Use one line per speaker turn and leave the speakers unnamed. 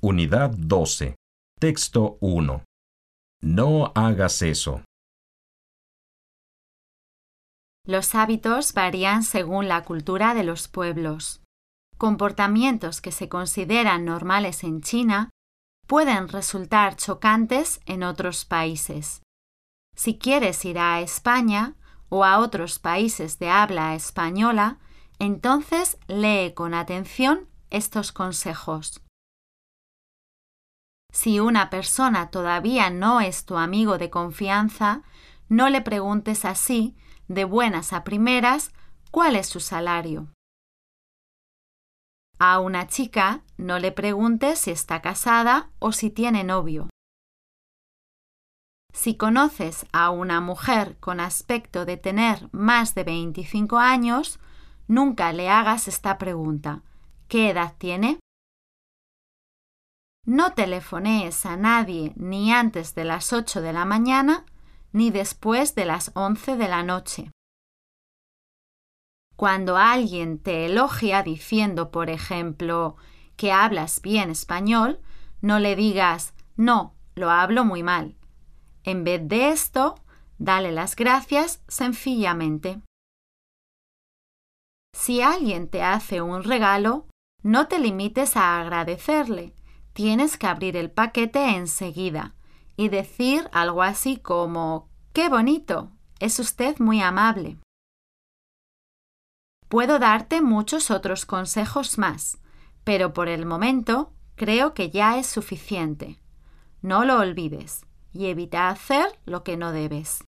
Unidad 12. Texto 1. No hagas eso.
Los hábitos varían según la cultura de los pueblos. Comportamientos que se consideran normales en China pueden resultar chocantes en otros países. Si quieres ir a España o a otros países de habla española, entonces lee con atención estos consejos. Si una persona todavía no es tu amigo de confianza, no le preguntes así, de buenas a primeras, cuál es su salario. A una chica no le preguntes si está casada o si tiene novio. Si conoces a una mujer con aspecto de tener más de 25 años, nunca le hagas esta pregunta: ¿qué edad tiene? No telefonees a nadie ni antes de las 8 de la mañana ni después de las 11 de la noche. Cuando alguien te elogia diciendo, por ejemplo, que hablas bien español, no le digas: no, lo hablo muy mal. En vez de esto, dale las gracias sencillamente. Si alguien te hace un regalo, no te limites a agradecerle. Tienes que abrir el paquete enseguida y decir algo así como: ¡qué bonito! Es usted muy amable. Puedo darte muchos otros consejos más, pero por el momento creo que ya es suficiente. No lo olvides y evita hacer lo que no debes.